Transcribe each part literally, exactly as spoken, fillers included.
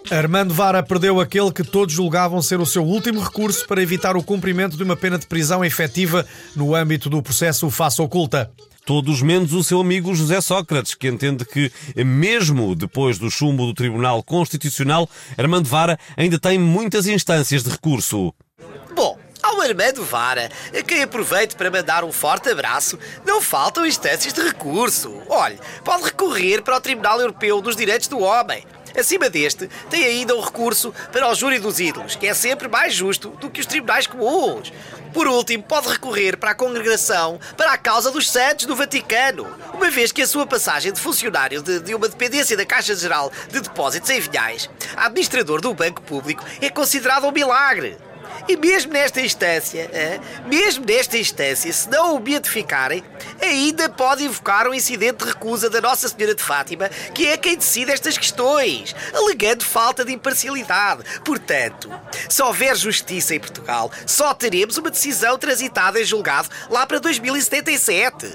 Armando Vara perdeu aquele que todos julgavam ser o seu último recurso para evitar o cumprimento de uma pena de prisão efetiva no âmbito do processo Face Oculta. Todos menos o seu amigo José Sócrates, que entende que, mesmo depois do chumbo do Tribunal Constitucional, Armando Vara ainda tem muitas instâncias de recurso. Bom, ao Armando Vara, a quem aproveito para mandar um forte abraço, não faltam instâncias de recurso. Olhe, pode recorrer para o Tribunal Europeu dos Direitos do Homem. Acima deste, tem ainda um recurso para o Júri dos Ídolos, que é sempre mais justo do que os tribunais comuns. Por último, pode recorrer para a Congregação para a Causa dos Santos do Vaticano, uma vez que a sua passagem de funcionário de, de uma dependência da Caixa Geral de Depósitos em Vinhais a administrador do Banco Público é considerado um milagre. E mesmo nesta instância, mesmo nesta instância, se não o beatificarem, ainda pode invocar um incidente de recusa da Nossa Senhora de Fátima, que é quem decide estas questões, alegando falta de imparcialidade. Portanto, se houver justiça em Portugal, só teremos uma decisão transitada em julgado lá para dois mil e setenta e sete.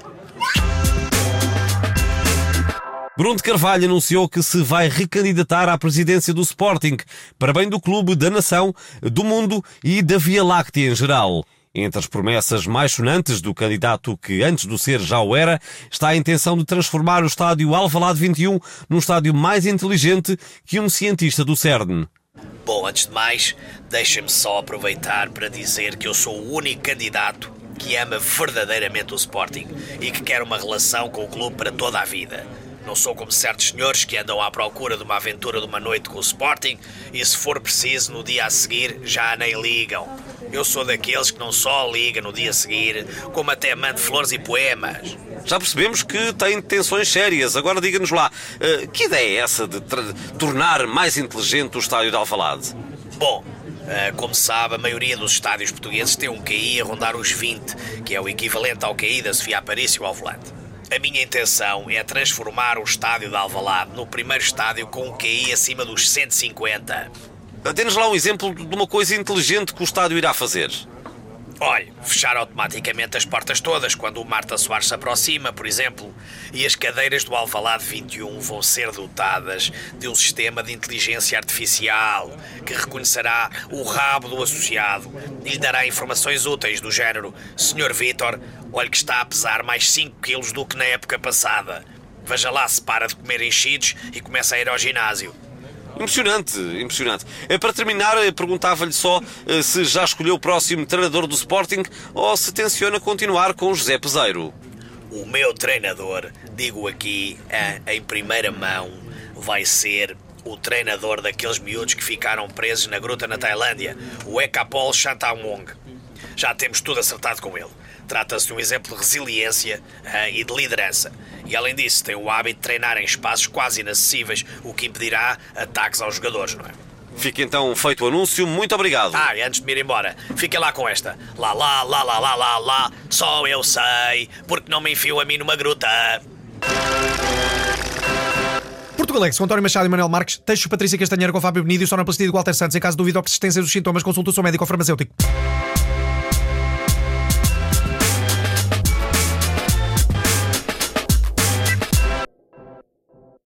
Bruno de Carvalho anunciou que se vai recandidatar à presidência do Sporting, para bem do clube, da nação, do mundo e da Via Láctea em geral. Entre as promessas mais sonantes do candidato, que antes do ser já o era, está a intenção de transformar o estádio Alvalade vinte e um num estádio mais inteligente que um cientista do CERN. Bom, antes de mais, deixem-me só aproveitar para dizer que eu sou o único candidato que ama verdadeiramente o Sporting e que quer uma relação com o clube para toda a vida. Não sou como certos senhores que andam à procura de uma aventura de uma noite com o Sporting e, se for preciso, no dia a seguir já nem ligam. Eu sou daqueles que não só liga no dia a seguir, como até manda flores e poemas. Já percebemos que tem intenções sérias. Agora diga-nos lá, uh, que ideia é essa de tornar mais inteligente o estádio de Alvalade? Bom, uh, como sabe, a maioria dos estádios portugueses tem um Q I a rondar os vinte, que é o equivalente ao Q I da Sofia Aparício ao Alvalade. A minha intenção é transformar o estádio de Alvalade no primeiro estádio com um Q I acima dos cento e cinquenta. Dê-nos lá um exemplo de uma coisa inteligente que o estádio irá fazer. Olhe, fechar automaticamente as portas todas quando o Marta Soares se aproxima, por exemplo, e as cadeiras do Alvalade vinte e um vão ser dotadas de um sistema de inteligência artificial que reconhecerá o rabo do associado e lhe dará informações úteis do género: senhor Vítor, olhe que está a pesar mais cinco quilos do que na época passada. Veja lá se para de comer enchidos e começa a ir ao ginásio. Impressionante, impressionante. Para terminar, perguntava-lhe só se já escolheu o próximo treinador do Sporting ou se tenciona continuar com José Peseiro. O meu treinador, digo aqui em primeira mão, vai ser o treinador daqueles miúdos que ficaram presos na gruta na Tailândia, o Ekapol Chantawong. Já temos tudo acertado com ele. Trata-se de um exemplo de resiliência uh, e de liderança. E, além disso, tem o hábito de treinar em espaços quase inacessíveis, o que impedirá ataques aos jogadores, não é? Fica então feito o anúncio. Muito obrigado. Ah, e antes de me ir embora, fiquem lá com esta. Lá, lá, lá, lá, lá, lá, lá, só eu sei, porque não me enfio a mim numa gruta. Portugalex, com António Machado e Manuel Marques. Texto Patrícia Castanheira com Fábio Benítez. Sonoplastia de Walter Santos. Em caso de dúvida ou persistência dos sintomas, consulta o seu médico ou farmacêutico.